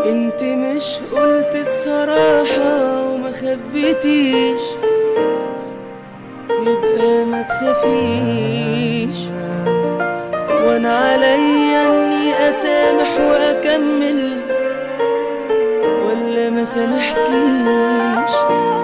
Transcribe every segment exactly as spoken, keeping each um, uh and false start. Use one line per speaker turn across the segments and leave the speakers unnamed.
انت مش قلت الصراحة وما خبيتيش، يبقى ما تخافيش، وانا عليا اني اسامح واكمل ولا ما سامحكيش.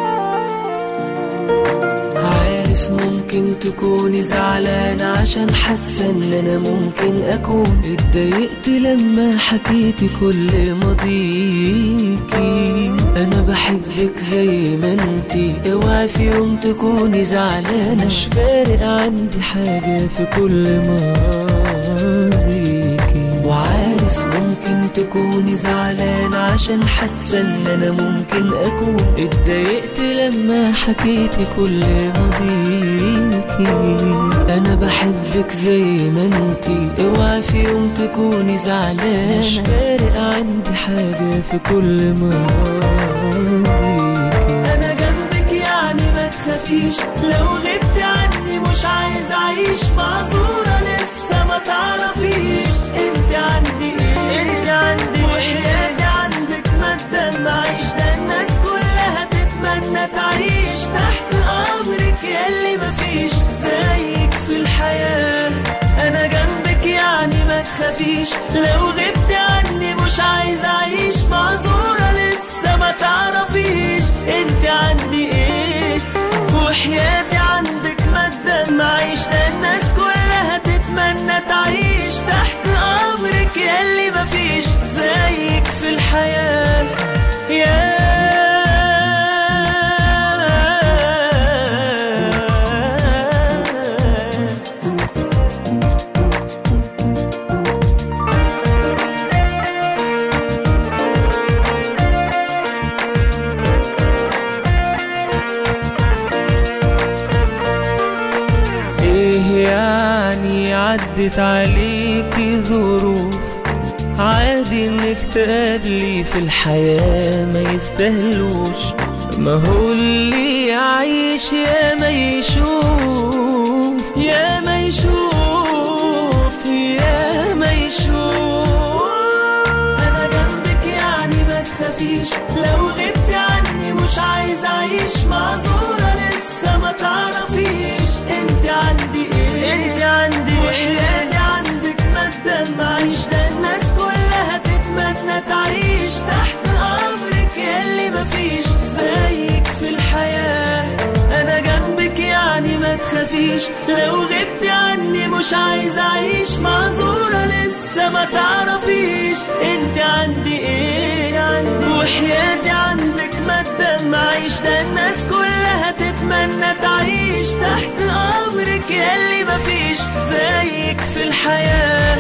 عارف ممكن تكوني زعلانة عشان حاسة ان انا ممكن اكون اتضايقت لما حكيتي كل ماضيكي. انا بحبك زي ما انتي، اوعي في يوم تكوني زعلانة، مش فارق عندي حاجة في كل ماضيكي. وعارف ممكن تكوني زعلانة عشان حاسة ان انا ممكن اكون اتضايقت لما حكيتي كل ماضيكي. انا بحبك زي ما انتي، اوعي في يوم تكوني زعلانة، مش فارق عندي حاجة في كل ماضيكي. انا جنبك يعني ما تخافيش، لو غبت عني مش عايز اعيش معذورة لسه ما تعرفيش انت عندي ايه، انت عندي وحياتي عندك ما تدمعيش، ده الناس كلها تتمنى تعيش تحت امرك ياللي مفيش زيك في الحياة. انا جنبك يعني ما تخافيش، لو غبت عني مش عايز اعيش معذورة لسه ما تعرفيش انت عندي ايه، وحياتي عندك ما تدمعيش، ده الناس كلها تتمنى تعيش تحت امرك ياللي مفيش زيك في الحياة. يا عدت عليكي ظروف، عادي انك تقابلي في الحياة ما يستاهلوش، ما هو اللي يعيش يا ما يشوف، يا ما يشوف، يا ما يشوف. انا جنبك يعني ما تخافيش، لو غبت عني مش عايز اعيش معذورة لسه ما تعرفيش انت عندي ايه، انت عندي وحياتي عندك ما تدمعيش، ده الناس كلها تتمنى تعيش تحت امرك ياللي مفيش زيك في الحياة. انا جنبك يعني ما تخافيش، لو غبت عني مش عايز اعيش معذورة لسه ما تعرفيش انت عندي ايه، وحياتي عندك ما تدمعيش، ده الناس كلها تتمنى تعيش تحت امرك ياللي مفيش زيك في الحياة.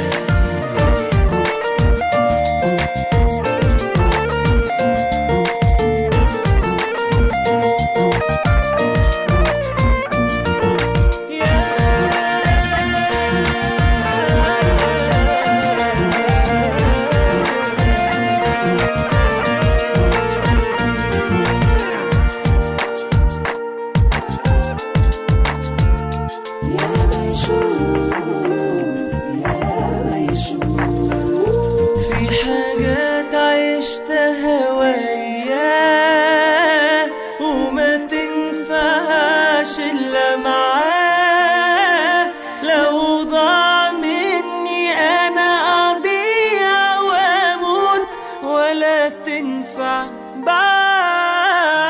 إلا معاه، لو ضاع مني أنا أضيع وأموت ولا تنفع بعد.